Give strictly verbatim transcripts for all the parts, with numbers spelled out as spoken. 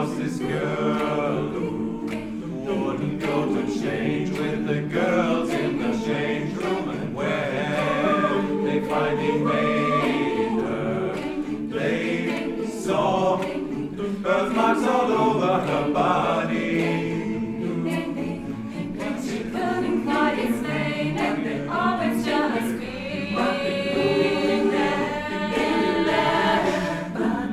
was this girl who wouldn't go to change with the girls in the change room, and when they finally made her, they saw birthmarks all over her body. She couldn't quite explain it, they always just been there, been there.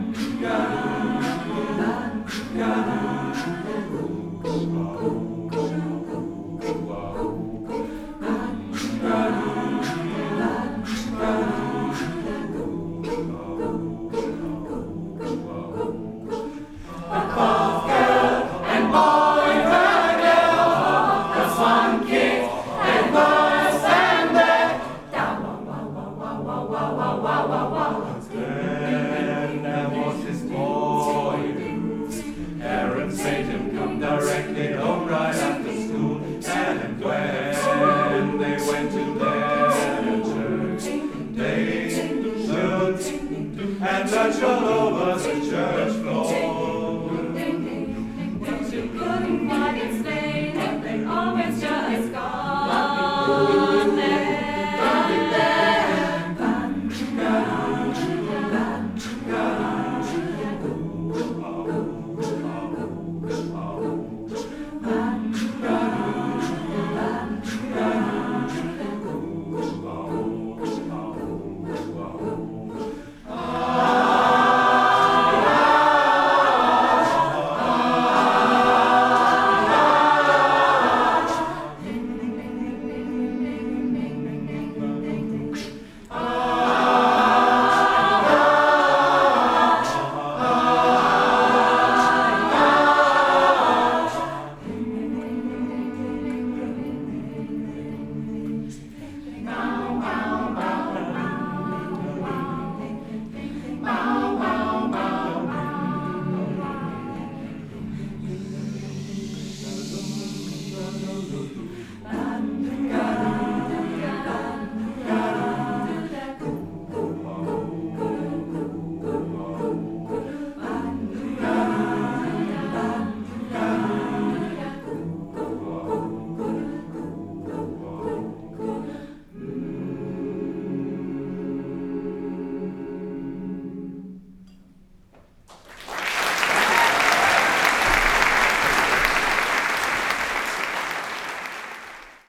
Above girl and boy heard girl, the swan kicked and burst and then down, wow, wow, wow, wow, wow, wow, wow, wow, wow. Then there was this boy whose parents made him come directly home right after school, and when they went to their church, they should and touch your